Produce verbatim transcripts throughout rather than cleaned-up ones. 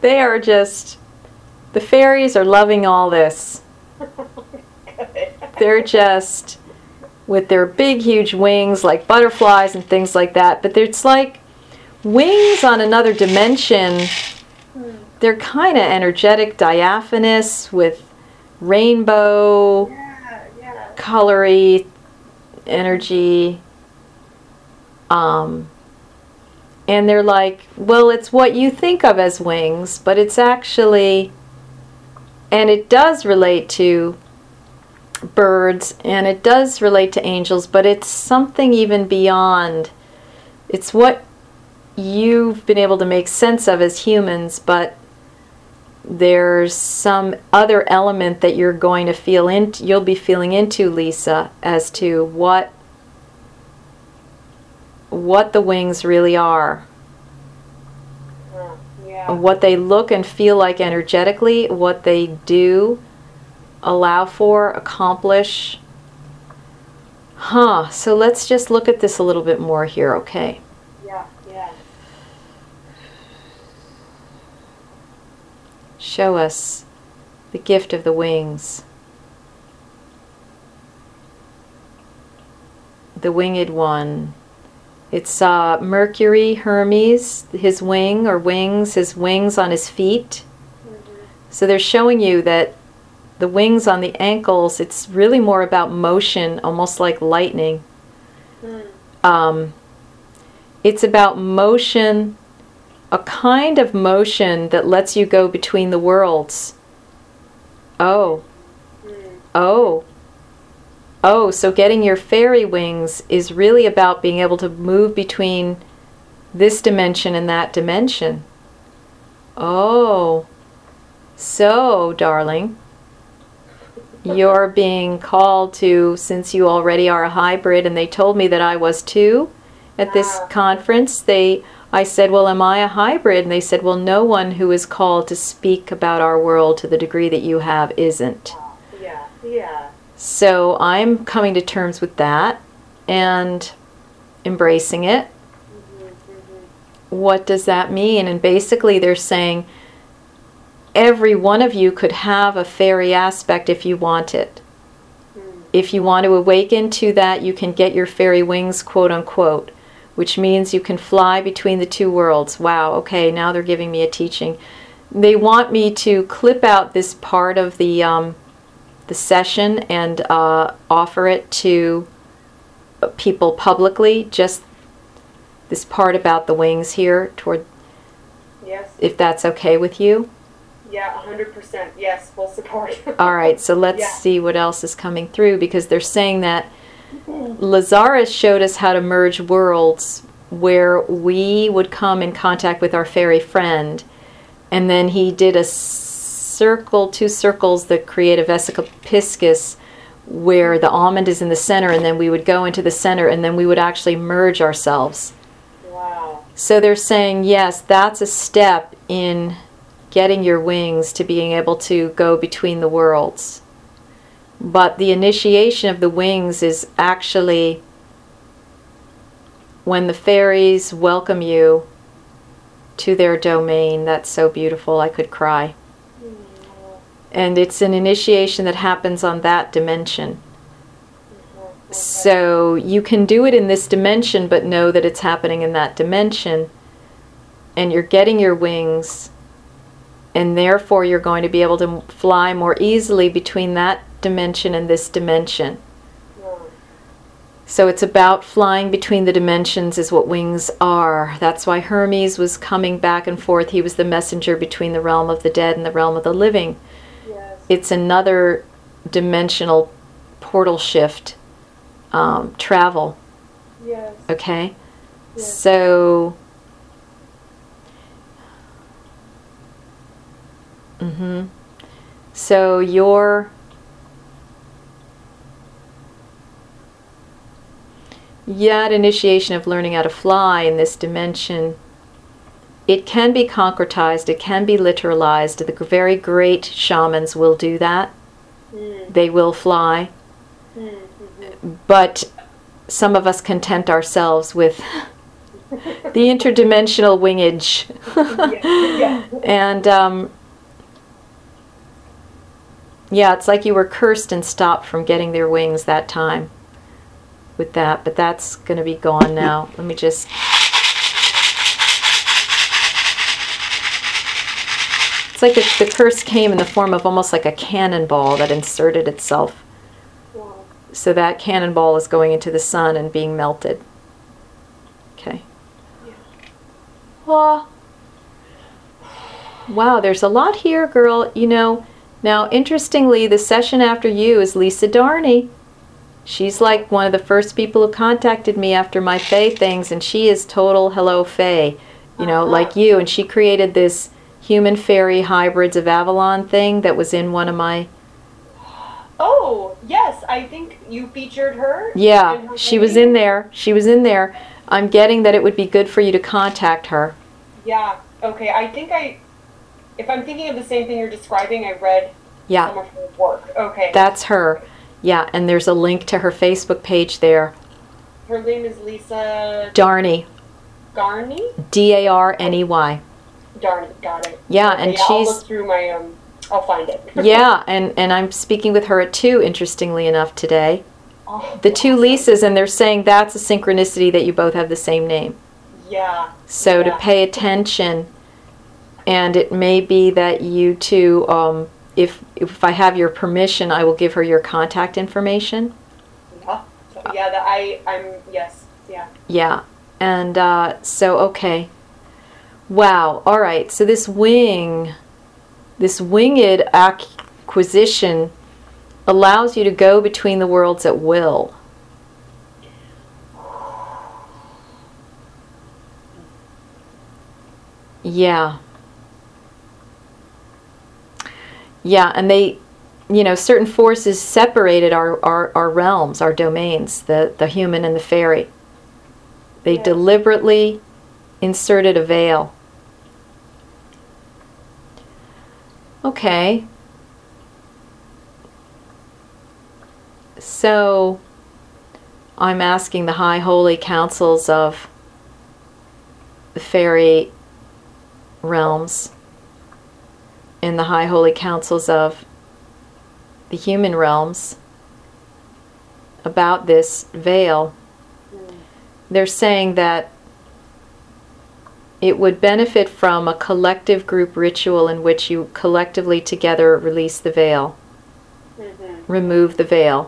They are just, the fairies are loving all this. They're just, with their big, huge wings, like butterflies and things like that. But it's like wings on another dimension. They're kind of energetic, diaphanous, with rainbow, Yeah, yeah. colory, energy. Um, and they're like, well, it's what you think of as wings, but it's actually, and it does relate to birds, and it does relate to angels, but it's something even beyond. It's what you've been able to make sense of as humans, but there's some other element that you're going to feel into, you'll be feeling into, Lisa, as to what what the wings really are. Uh, yeah. What they look and feel like energetically, what they do, allow for, accomplish. Huh, so let's just look at this a little bit more here, okay? Yeah, yeah. Show us the gift of the wings. The winged one. It's uh, Mercury, Hermes, his wing or wings, his wings on his feet. Mm-hmm. So they're showing you that the wings on the ankles, it's really more about motion, almost like lightning. Mm. Um, it's about motion, a kind of motion that lets you go between the worlds. Oh, Mm. oh, oh, so getting your fairy wings is really about being able to move between this dimension and that dimension. Oh, so, darling, you're being called to, since you already are a hybrid, and they told me that I was too at this Wow. conference. They, I said, well, am I a hybrid? And they said, well, no one who is called to speak about our world to the degree that you have isn't. Yeah, yeah. So I'm coming to terms with that and embracing it. Mm-hmm, mm-hmm. What does that mean? And basically they're saying every one of you could have a fairy aspect if you want it. Mm. If you want to awaken to that, you can get your fairy wings, quote unquote, which means you can fly between the two worlds. Wow, okay, now they're giving me a teaching. They want me to clip out this part of the um, the session and uh, offer it to people publicly, just this part about the wings here, toward, Yes. if that's okay with you. Yeah, one hundred percent. Yes, full support. All right, so let's Yeah. see what else is coming through, because they're saying that Lazarus showed us how to merge worlds where we would come in contact with our fairy friend, and then he did a circle, two circles that create a vesica piscis, where the almond is in the center, and then we would go into the center, and then we would actually merge ourselves. Wow. So they're saying, yes, that's a step in getting your wings to being able to go between the worlds. But the initiation of the wings is actually when the fairies welcome you to their domain. That's so beautiful, I could cry. Mm. And it's an initiation that happens on that dimension. Okay. So you can do it in this dimension, but know that it's happening in that dimension. And you're getting your wings, and therefore you're going to be able to fly more easily between that dimension and this dimension. Wow. So it's about flying between the dimensions is what wings are. That's why Hermes was coming back and forth. He was the messenger between the realm of the dead and the realm of the living. Yes. It's another dimensional portal shift, um, travel, Yes. okay? Yes. So, mm-hmm. So your, that initiation of learning how to fly in this dimension, it can be concretized, it can be literalized. The very great shamans will do that. Mm. They will fly. Mm. Mm-hmm. But some of us content ourselves with the interdimensional wingage. Yeah, yeah. And um, yeah, it's like you were cursed and stopped from getting their wings that time with that, but that's going to be gone now. Let me just... It's like the, the curse came in the form of almost like a cannonball that inserted itself. Wow. So that cannonball is going into the sun and being melted. Okay. Yeah. Well, wow, there's a lot here, girl. You know, now interestingly, the session after you is Lisa Darney. She's like one of the first people who contacted me after my Fae things, and she is total hello Fae, you know, Uh-huh. like you. And she created this human fairy hybrids of Avalon thing that was in one of my... Oh, yes, I think you featured her. in Yeah, her she was movie. in there. She was in there. I'm getting that it would be good for you to contact her. Yeah, okay, I think I, if I'm thinking of the same thing you're describing, I read some Yeah, of her work. Okay. that's her. Yeah, and there's a link to her Facebook page there. Her name is Lisa Darney. Darney? D A R N E Y. Darney, got it. Yeah, Okay, and yeah, I'll she's... look through my, um, I'll find it. Yeah, and, and I'm speaking with her at two, interestingly enough, today. Oh, The two awesome. Lisas, and they're saying that's a synchronicity that you both have the same name. Yeah. So to yeah. pay attention, and it may be that you two, um, if if I have your permission, I will give her your contact information. Yeah, so, yeah, that I, I'm, yes, yeah. Yeah, and uh, so, okay. Wow, all right, so this wing, this winged acquisition allows you to go between the worlds at will. Yeah. Yeah, and they, you know, certain forces separated our, our, our realms, our domains, the, the human and the fairy. They Yes. deliberately inserted a veil. Okay. So, I'm asking the high holy councils of the fairy realms and the high holy councils of the human realms about this veil. Mm. They're saying that it would benefit from a collective group ritual in which you collectively together release the veil, Mm-hmm. remove the veil.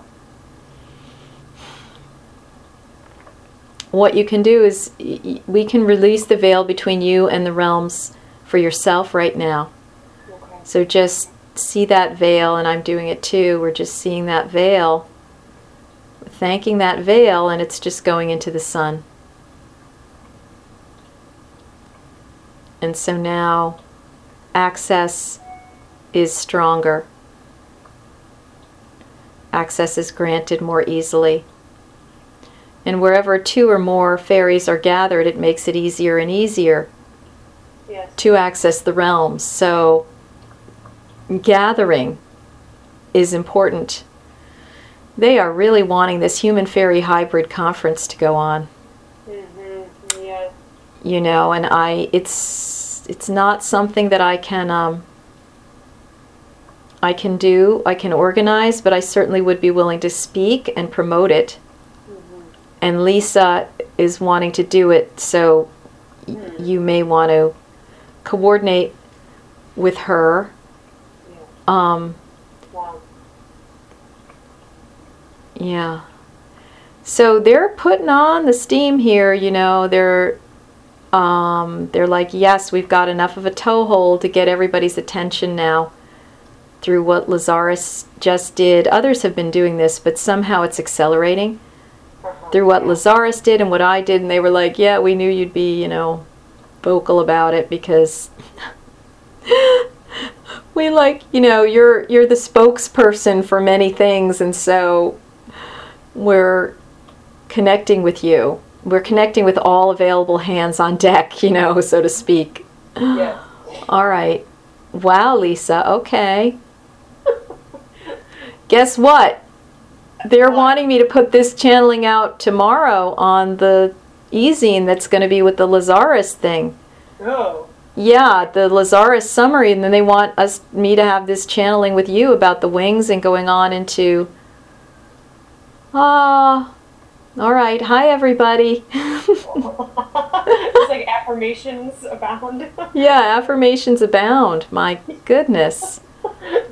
What you can do is y- y- we can release the veil between you and the realms for yourself right now. Okay. So just see that veil, and I'm doing it too. We're just seeing that veil, thanking that veil, and it's just going into the sun. And so now access is stronger. Access is granted more easily. And wherever two or more fairies are gathered, it makes it easier and easier Yes. to access the realms. So gathering is important. They are really wanting this human fairy hybrid conference to go on, Mm-hmm. Yes. you know, and I it's it's not something that I can um I can do, I can organize, but I certainly would be willing to speak and promote it. Mm-hmm. And Lisa is wanting to do it, so y- Hmm. you may want to coordinate with her. Yeah. Um, Wow. yeah. So they're putting on the steam here, you know. They're um, they're like, yes, we've got enough of a toehold to get everybody's attention now through what Lazarus just did. Others have been doing this, but somehow it's accelerating Uh-huh. through what Yeah. Lazarus did and what I did, and they were like, yeah, we knew you'd be, you know, vocal about it because we like, you know, you're you're the spokesperson for many things, and so we're connecting with you. We're connecting with all available hands on deck, you know, so to speak. Yes. All right. Wow, Lisa. Okay. Guess what? They're What? wanting me to put this channeling out tomorrow on the e-zine that's going to be with the Lazarus thing. Oh. Yeah, the Lazarus summary, and then they want us me to have this channeling with you about the wings and going on into. Ah, all right. Hi, everybody. It's like affirmations abound. Yeah, affirmations abound. My goodness.